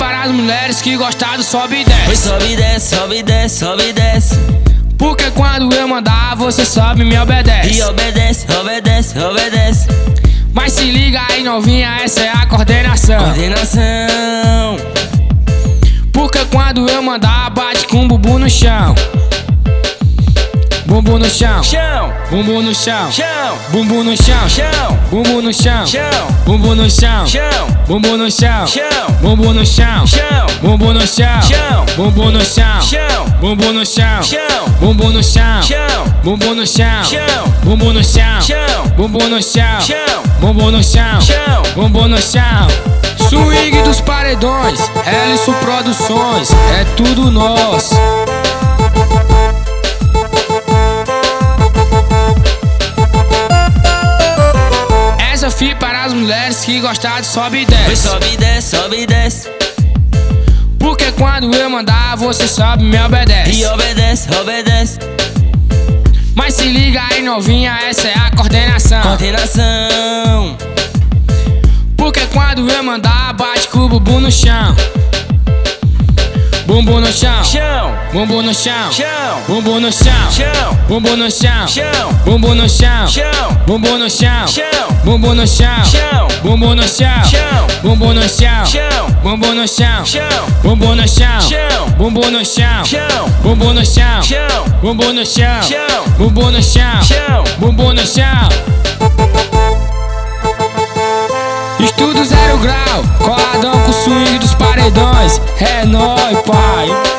para as mulheres que gostam do sobe e desce. Oi, sobe e desce, sobe e desce, sobe e desce. Porque quando eu mandar, você sobe e me obedece. E obedece, obedece, obedece. Mas se liga aí, novinha, essa é a coordenação. Coordenação. Porque quando eu mandar, bate com o bumbum no chão. Bumbum no chão, Chão, bumbum no chão, chão, bumbum no chão, chão, bumbum no chão, chão, bumbum no chão, chão, bumbum no chão, chão, bumbum no chão, chão, bumbum no chão, chão, bumbum no chão, chão, bumbum no chão, chão, bumbum no chão, chão, bumbum no chão, chão, bumbum no chão, chão, bumbum no chão, chão, bumbum no chão, chão. bumbum no chão. Swing dos paredões, Hélice Produções, é tudo nosso. Essa fi para as mulheres que gostam de sobe e Oi, desce. sobe e desce, sobe e desce. Porque quando eu mandar, você sobe e me obedece. E obedece, obedece. Mas se liga aí, novinha, essa é a coordenação. Coordenação. Porque quando eu mandar, bate com o bumbum no chão. Bumbum no chão, Chão, bumbum no chão, chão, bumbum no chão, chão, bumbum no chão, chão, bumbum no chão, chão, bumbum no chão, chão, bumbum no chão, chão, bumbum no chão, chão, bumbum no chão, chão, bumbum no chão, chão, bumbum no chão, chão, bumbum no chão, chão, bumbum no chão, chão, bumbum no chão, chão, bumbum no chão, chão. bumbum no chão. Estudo 0 grau, coladão com o swing dos paredões. É nóis, pai.